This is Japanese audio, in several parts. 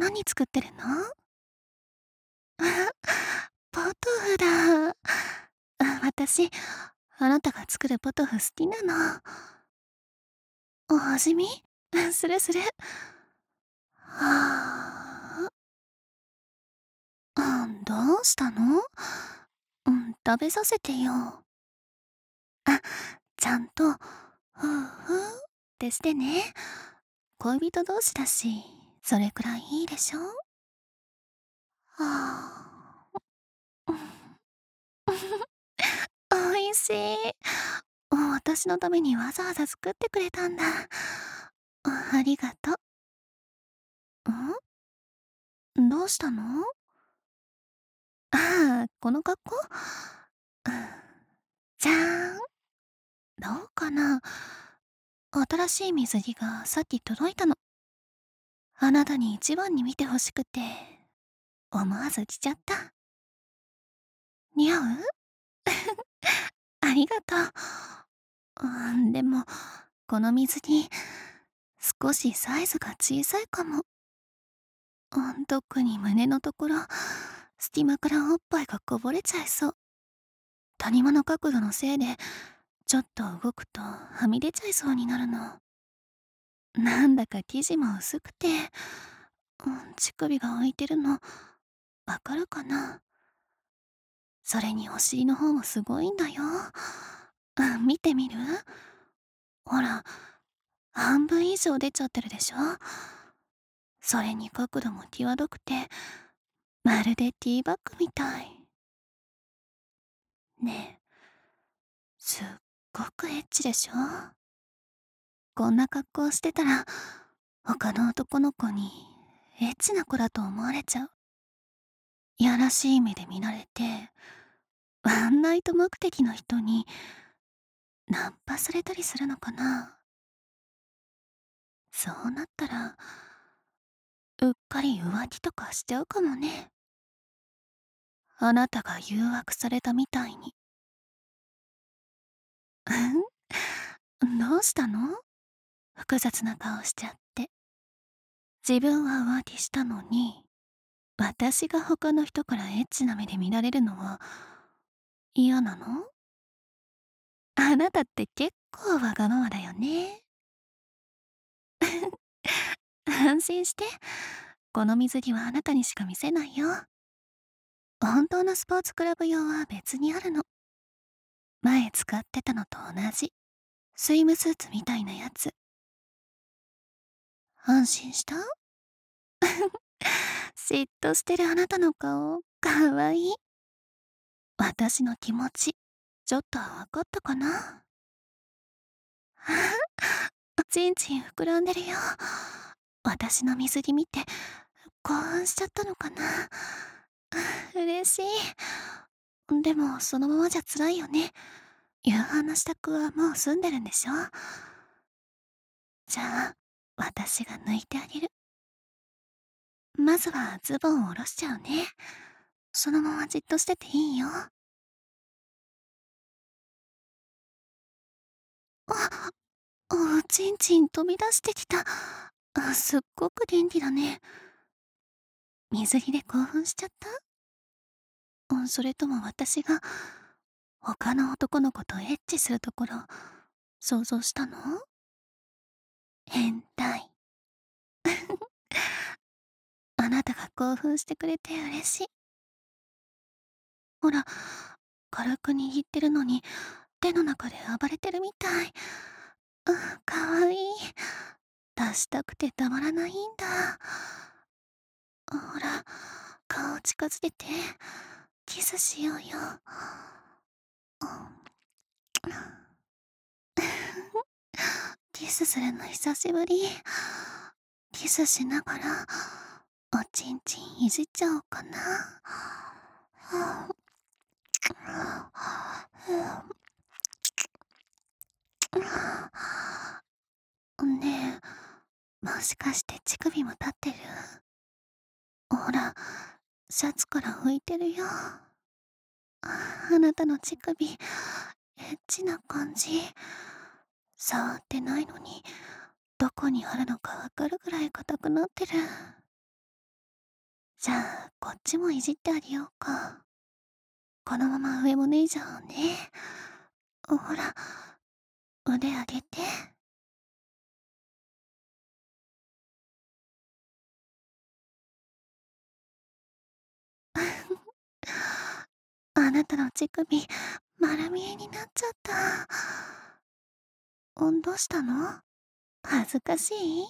何作ってるの？あ、ポトフだ。私、あなたが作るポトフ好きなの。お味見？するする。はあ。どうしたの？食べさせてよ。あ、ちゃんと、ふうふうってしてね。恋人同士だし、それくらいいいでしょ？はあ。美味しい。私のためにわざわざ作ってくれたんだ。ありがとどうしたの？この格好？うんじゃーん。どうかな？新しい水着がさっき届いたの。あなたに一番に見てほしくて、思わず着ちゃった。似合う？ありがとう。でも、この水着、少しサイズが小さいかも。特に胸のところ、隙間からおっぱいがこぼれちゃいそう。谷間の角度のせいで、ちょっと動くとはみ出ちゃいそうになるの。なんだか生地も薄くて、乳首が浮いてるの、わかるかな？それにお尻の方もすごいんだよ。見てみる？ほら、半分以上出ちゃってるでしょ？それに角度も際どくて、まるでティーバッグみたい。ねえ、すっごくエッチでしょ？こんな格好してたら、他の男の子にエッチな子だと思われちゃう。いやらしい目で見られて、ワンナイト目的の人にナンパされたりするのかな？そうなったら、うっかり浮気とかしちゃうかもね。あなたが誘惑されたみたいに。どうしたの？複雑な顔しちゃって。自分は浮気したのに、私が他の人からエッチな目で見られるのは嫌なの？あなたって結構わがままだよね。安心して。この水着はあなたにしか見せないよ。本当のスポーツクラブ用は別にあるの。前使ってたのと同じ。スイムスーツみたいなやつ。安心した？嫉妬してるあなたの顔、かわいい。私の気持ち、ちょっとはわかったかな？ちんちん膨らんでるよ。私の水着見て、興奮しちゃったのかな？嬉しい。でも、そのままじゃ辛いよね。夕飯の支度はもう済んでるんでしょ？じゃあ、私が抜いてあげる。まずはズボンを下ろしちゃうね。そのままじっとしてていいよ。あ、おちんちん飛び出してきた。すっごく元気だね。水着で興奮しちゃった？それとも私が他の男の子とエッチするところ想像したの？変態。あなたが興奮してくれて嬉しい。ほら、軽く握ってるのに手の中で暴れてるみたい。かわいい。出したくてたまらないんだ。ほら、顔近づけて、キスしようよ。キスするの久しぶり。キスしながら、おちんちんいじっちゃおうかな。ねえ、もしかして乳首も立ってる？ほら、シャツから拭いてるよ。あなたの乳首、エッチな感じ。触ってないのに、どこにあるのかわかるぐらい硬くなってる。 じゃあ、こっちもいじってあげようか。このまま上も脱いじゃおうね。ほら、腕上げて。あなたの乳首、丸見えになっちゃった。どうしたの？恥ずかしい？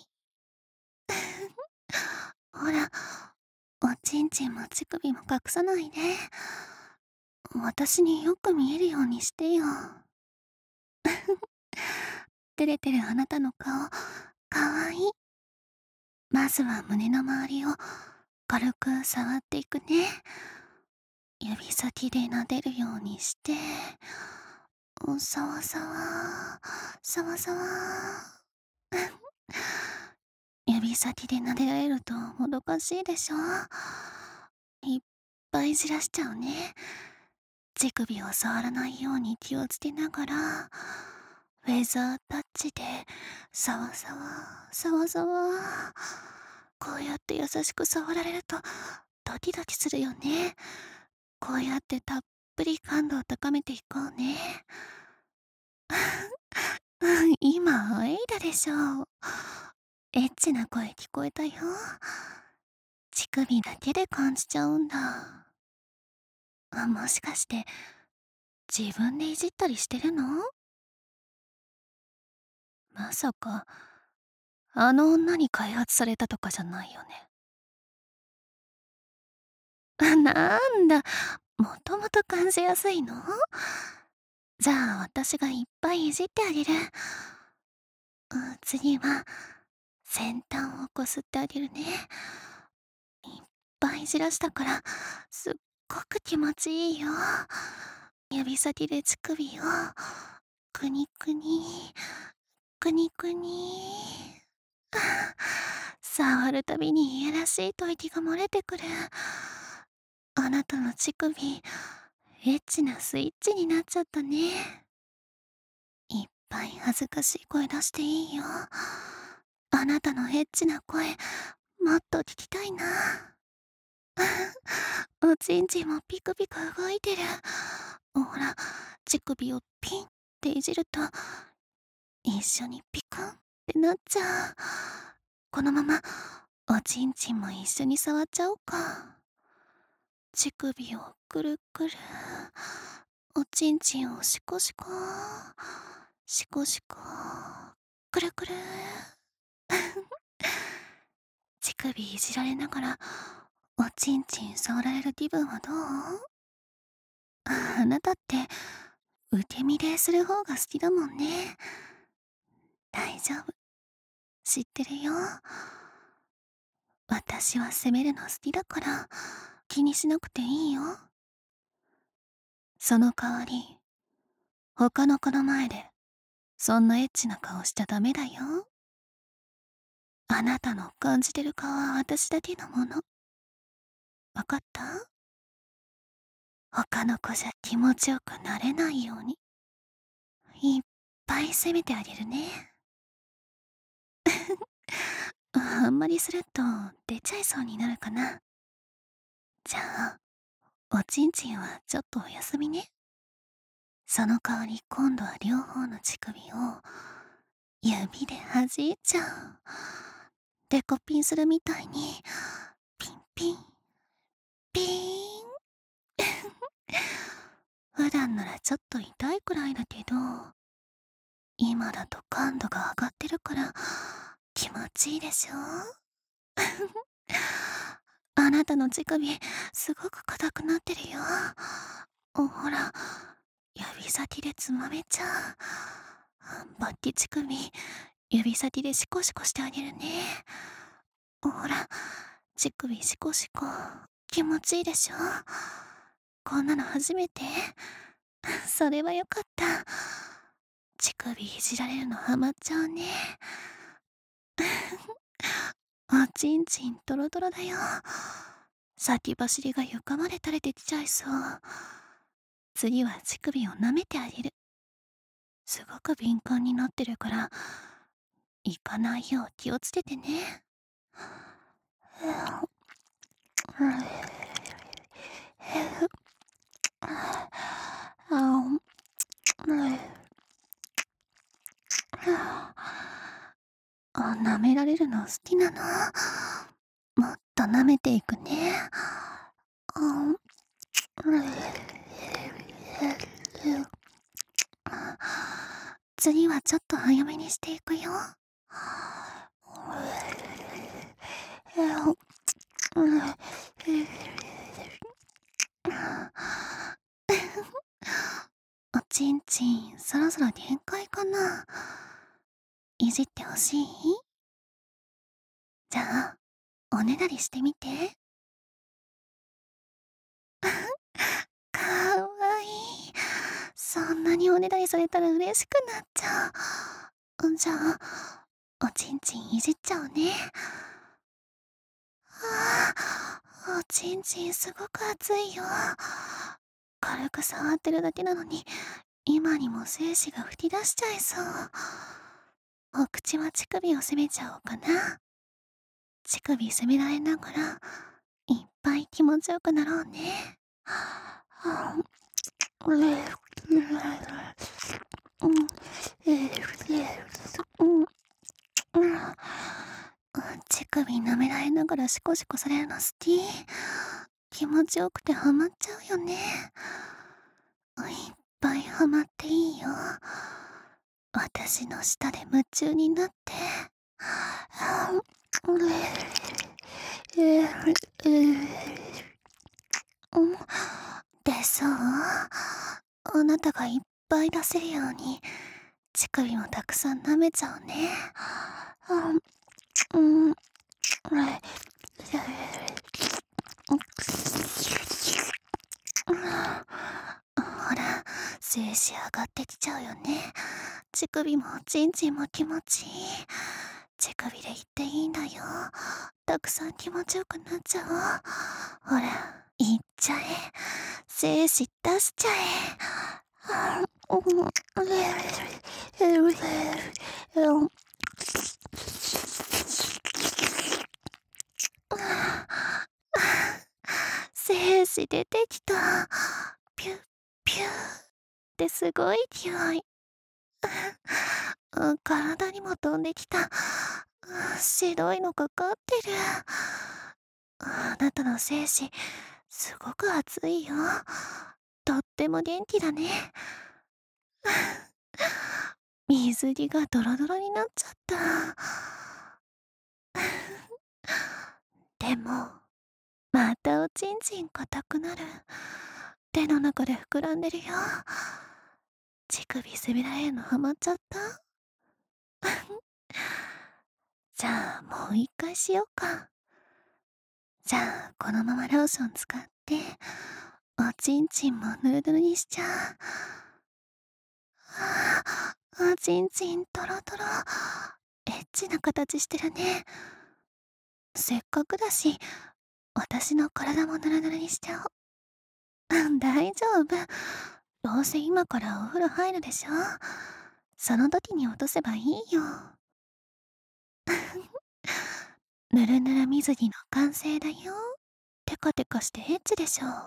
ほら、おちんちんも乳首も隠さないで。私によく見えるようにしてよ。照れてるあなたの顔、かわいい。まずは胸の周りを軽く触っていくね。指先で撫でるようにして、さわさわ、さわさわ。指先で撫でられるともどかしいでしょ。いっぱいじらしちゃうね。乳首を触らないように気をつけながら、フェザータッチで、さわさわ、さわさわ。こうやって優しく触られると、ドキドキするよね。こうやってたっぷり感度を高めていこうね。今、あえいだでしょう。エッチな声聞こえたよ。乳首だけで感じちゃうんだ。もしかして、自分でいじったりしてるの？まさか、あの女に開発されたとかじゃないよね。なんだ、もともと感じやすいの？じゃあ私がいっぱいいじってあげる。次は、先端をこすってあげるね。いっぱいいじらしたから、すっごく気持ちいいよ。指先で乳首を、くにくに、くにくに。触るたびにいやらしい吐息が漏れてくる。あなたの乳首、エッチなスイッチになっちゃったね。いっぱい恥ずかしい声出していいよ。あなたのエッチな声、もっと聞きたいな。おちんちんもピクピク動いてる。ほら、乳首をピンっていじると、一緒にピクンってなっちゃう。このまま、おちんちんも一緒に触っちゃおうか。乳首をくるくる。おちんちんをシコシコ。シコシコ。くるくる。乳首いじられながら、おちんちん触られる気分はどう？あなたって、受け身でする方が好きだもんね。大丈夫。知ってるよ。私は責めるの好きだから、気にしなくていいよ。その代わり、他の子の前で、そんなエッチな顔しちゃダメだよ。あなたの感じてる顔は私だけのもの。わかった？他の子じゃ気持ちよくなれないように、いっぱい責めてあげるね。あんまりすると出ちゃいそうになるかな。じゃあ、おちんちんはちょっとお休みね。その代わり今度は両方の乳首を指で弾いちゃう。デコピンするみたいに、ピンピン、ピーン。普段ならちょっと痛いくらいだけど、今だと感度が上がってるから気持ちいいでしょ？あなたの乳首、すごく硬くなってるよ。ほら、指先でつまめちゃう。バッキ乳首、指先でシコシコしてあげるね。ほら、乳首シコシコ、気持ちいいでしょ？こんなの初めて？それはよかった。乳首いじられるのハマっちゃうね。おちんちんトロトロだよ。先走りが床まで垂れてきちゃいそう。次は乳首を舐めてあげる。すごく敏感になってるから、行かないよう気をつけてね。 舐められるの好きなの？もっと舐めていくね。次はちょっと早めにしていくよ。おちんちん、そろそろ限界かな。いじってほしい？じゃあ、おねだりしてみて。かわいい。そんなにおねだりされたら嬉しくなっちゃう。じゃあ、おちんちんいじっちゃうね。おちんちんすごく熱いよ。軽く触ってるだけなのに、今にも精子が噴き出しちゃいそう。お口は乳首を攻めちゃおうかな。乳首攻められながら、いっぱい気持ちよくなろうね。乳首舐められながらシコシコされるの好き。気持ちよくてハマっちゃうよね。いっぱいハマっていいよ。私の舌で夢中になって。でそう、あなたがいっぱい出せるように乳首もたくさん舐めちゃうね。ほら、精子上がってきちゃうよね。乳首もちんちんも気持ちいい。乳首で言っていいんだよ。たくさん気持ちよくなっちゃおう。ほら、いっちゃえ。精子出しちゃえ。精子出てきた。ピュッピューってすごい勢い。体にも飛んできた。白いのかかってる。あなたの精子、すごく熱いよ。とっても元気だね。水着がドロドロになっちゃった。でも、またおちんちん硬くなる。手の中で膨らんでるよ。乳首攻められるのハマっちゃった？じゃあもう一回しようか。じゃあこのままローション使っておちんちんもヌルヌルにしちゃう。おちんちんトロトロ。エッチな形してるね。せっかくだし私の体もヌルヌルにしちゃおう。大丈夫。どうせ今からお風呂入るでしょ。その時に落とせばいいよ。ぬるぬる水着の完成だよ。テカテカしてエッチでしょ。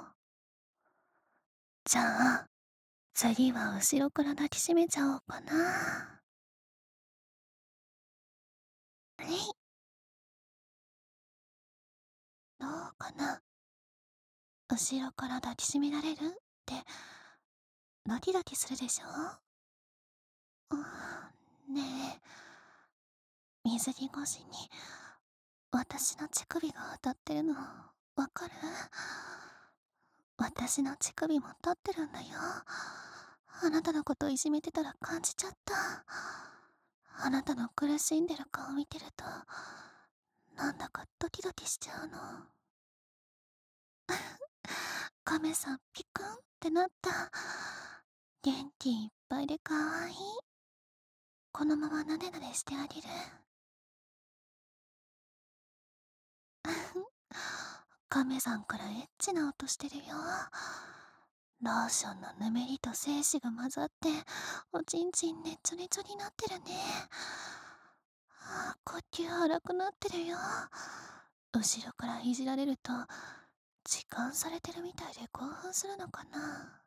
じゃあ次は後ろから抱きしめちゃおうかな。どうかな。後ろから抱きしめられるってドキドキするでしょ。ねえ、水着越しに私の乳首が当たってるのわかる？私の乳首も立ってるんだよ。あなたのこといじめてたら感じちゃった。あなたの苦しんでる顔見てるとなんだかドキドキしちゃうの。カメさんピクンってなった。元気いっぱいでかわいい。このままなでなでしてあげる。カメさんからエッチな音してるよ。ローションのぬめりと精子が混ざっておちんちんねちょねちょになってるね。呼吸荒くなってるよ。後ろからいじられると時間されてるみたいで興奮するのかな。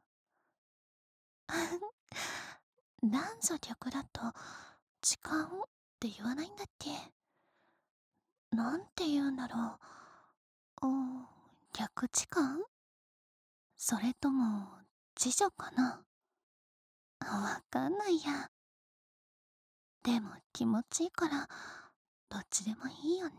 男女逆だと時間って言わないんだっけ。なんて言うんだろう。逆時間、それとも辞書かな。わかんないや。でも気持ちいいからどっちでもいいよね。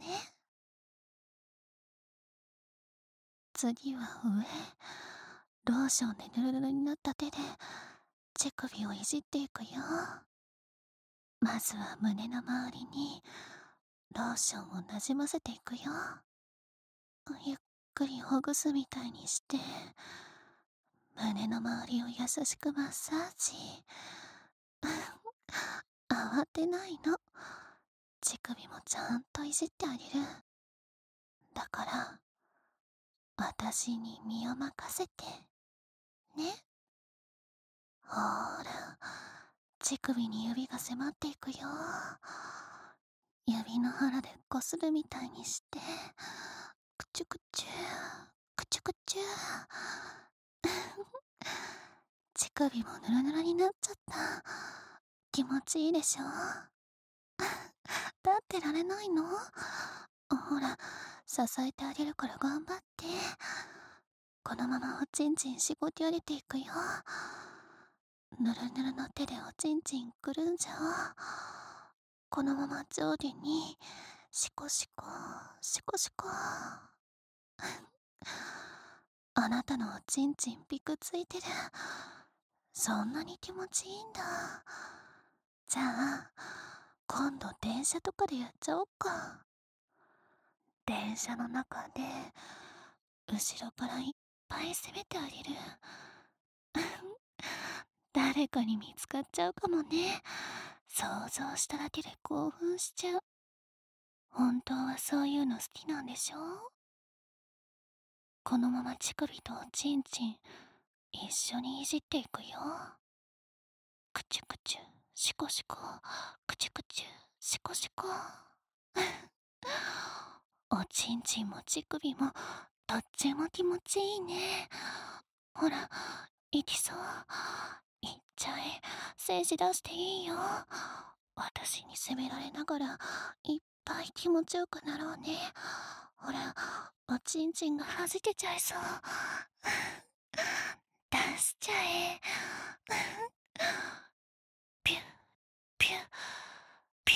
次は上。ローションでヌルヌルになった手で乳首をいじっていくよ。まずは胸の周りにローションをなじませていくよ。ゆっくりほぐすみたいにして胸の周りを優しくマッサージ。慌てないの。乳首もちゃんといじってあげる。だから私に身を任せてね。ほーら、乳首に指が迫っていくよ。指の腹でこするみたいにしてくちゅくちゅくちゅくちゅ。乳首もヌルヌルになっちゃった。気持ちいいでしょ。立ってられないの。ほら、支えてあげるから頑張って。このままおちんちんしごき上げていくよ。ぬるぬるの手でおちんちんくるんじゃう。このまま上下にシコシコシコシコ。あなたのおちんちんピクついてる。そんなに気持ちいいんだ。じゃあ今度電車とかでやっちゃおっか。電車の中で後ろからいっぱい攻めてあげる。誰かに見つかっちゃうかもね。想像しただけで興奮しちゃう。本当はそういうの好きなんでしょ。このまま乳首とおちんちん一緒にいじっていくよ。くちゅくちゅシコシコ、くちゅくちゅシコシコ。おちんちんも乳首もどっちも気持ちいいね。ほら、行きそう。行っちゃえ。静止出していいよ。私に責められながらいっぱい気持ちよくなろうね。ほら、おちんちんがはじけちゃいそう。出しちゃえ。ピュッピュッピュ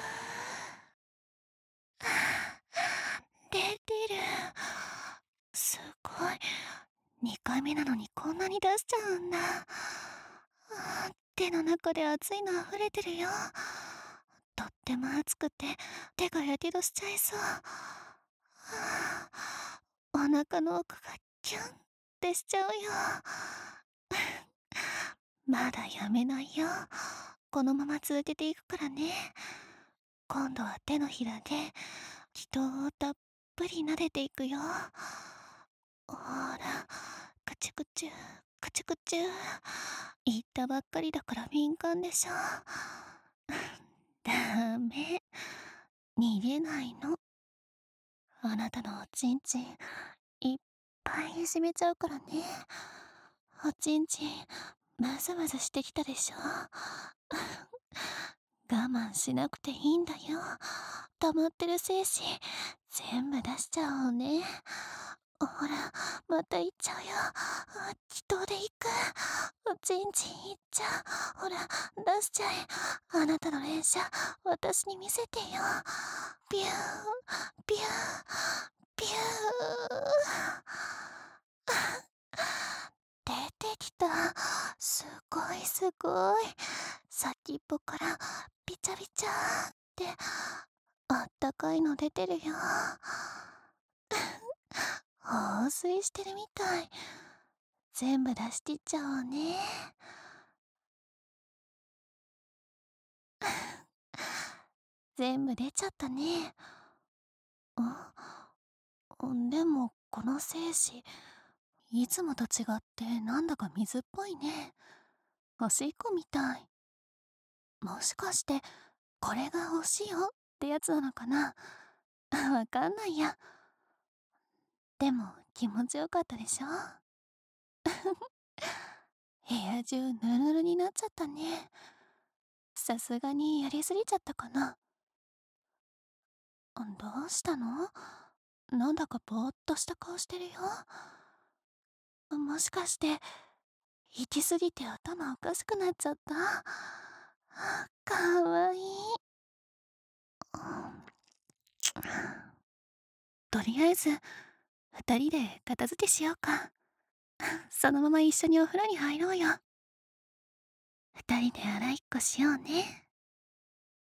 ー。出てる。すごい。2回目なのにこんなに出しちゃうんだ。手の中で熱いの溢れてるよ。とっても熱くて手がやけどしちゃいそう。お腹の奥がキュンってしちゃうよ。まだやめないよ。このまま続けていくからね。今度は手のひらで人をたっぷり撫でていくよ。ほら、くちゅくちゅくちゅくちゅ。言ったばっかりだから敏感でしょ。ダメ、逃げないの。あなたのおちんちんいっぱいいじめちゃうからね。おちんちんムズムズしてきたでしょ。我慢しなくていいんだよ。溜まってる精子全部出しちゃおうね。ほら、また行っちゃうよ。気筒で行く。おちんちん行っちゃう。ほら、出しちゃえ。あなたの連射私に見せてよ。ビュービュービュー。出てきた。すごいすごい。先っぽからビチャビチャーってあったかいの出てるよ。放水してるみたい。全部出し切っちゃおうね。全部出ちゃったね。でもこの精子いつもと違ってなんだか水っぽいね。おしっこみたい。もしかしてこれがおしおってやつなのかな。わかんないや。でも気持ちよかったでしょ？部屋中ヌルヌルになっちゃったね。さすがにやりすぎちゃったかな。どうしたの？なんだかぼーっとした顔してるよ。もしかして、行き過ぎて頭おかしくなっちゃった？かわいい。とりあえず、二人で片付けしようか。そのまま一緒にお風呂に入ろうよ。二人で洗いっこしようね。